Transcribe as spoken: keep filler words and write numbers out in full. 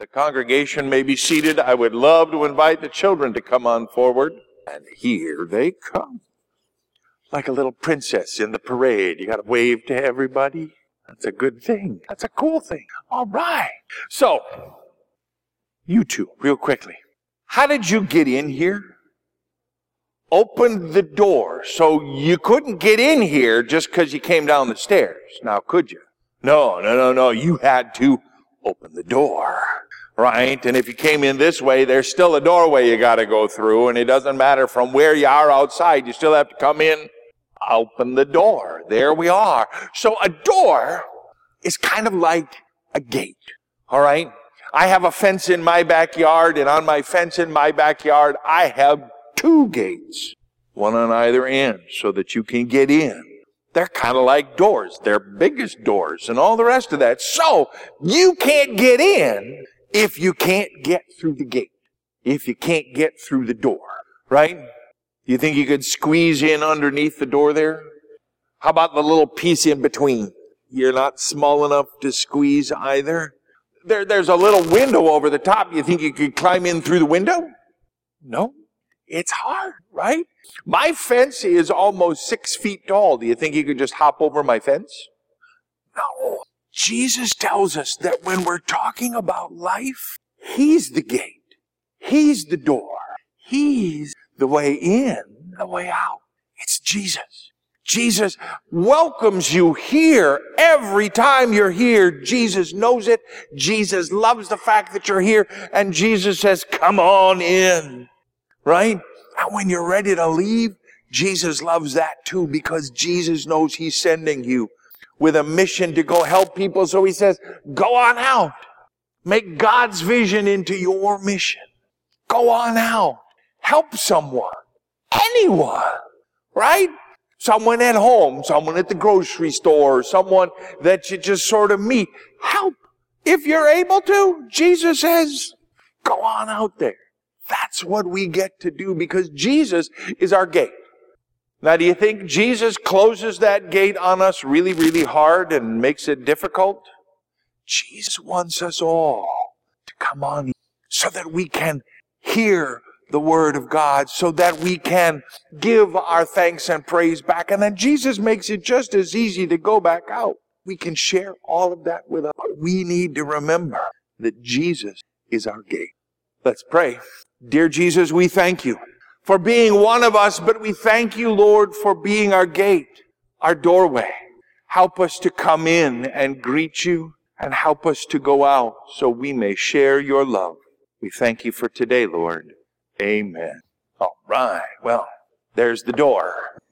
The congregation may be seated. I would love to invite the children to come on forward. And here they come. Like a little princess in the parade. You got to wave to everybody. That's a good thing. That's a cool thing. All right. So, you two, real quickly. How did you get in here? Opened the door. So you couldn't get in here just because you came down the stairs. Now, could you? No, no, no, no. You had to open the door. Right? And if you came in this way, there's still a doorway you got to go through. And it doesn't matter from where you are outside. You still have to come in. Open the door. There we are. So a door is kind of like a gate. All right? I have a fence in my backyard, and on my fence in my backyard, I have two gates, one on either end, so that you can get in. They're kind of like doors. They're biggest doors and all the rest of that. So you can't get in if you can't get through the gate, if you can't get through the door, right? You think you could squeeze in underneath the door there? How about the little piece in between? You're not small enough to squeeze either. There, there's a little window over the top. You think you could climb in through the window? No. It's hard, right? My fence is almost six feet tall. Do you think you could just hop over my fence? No. Jesus tells us that when we're talking about life, He's the gate. He's the door. He's the way in, the way out. It's Jesus. Jesus welcomes you here every time you're here. Jesus knows it. Jesus loves the fact that you're here. And Jesus says, come on in. Right? And when you're ready to leave, Jesus loves that too, because Jesus knows He's sending you with a mission to go help people. So He says, go on out. Make God's vision into your mission. Go on out. Help someone. Anyone. Right? Someone at home, someone at the grocery store, someone that you just sort of meet. Help. If you're able to, Jesus says, go on out there. That's what we get to do, because Jesus is our gate. Now, do you think Jesus closes that gate on us really, really hard and makes it difficult? Jesus wants us all to come on so that we can hear the Word of God, so that we can give our thanks and praise back. And then Jesus makes it just as easy to go back out. We can share all of that with us. But we need to remember that Jesus is our gate. Let's pray. Dear Jesus, we thank you for being one of us, but we thank you, Lord, for being our gate, our doorway. Help us to come in and greet you, and help us to go out so we may share your love. We thank you for today, Lord. Amen. All right. Well, there's the door.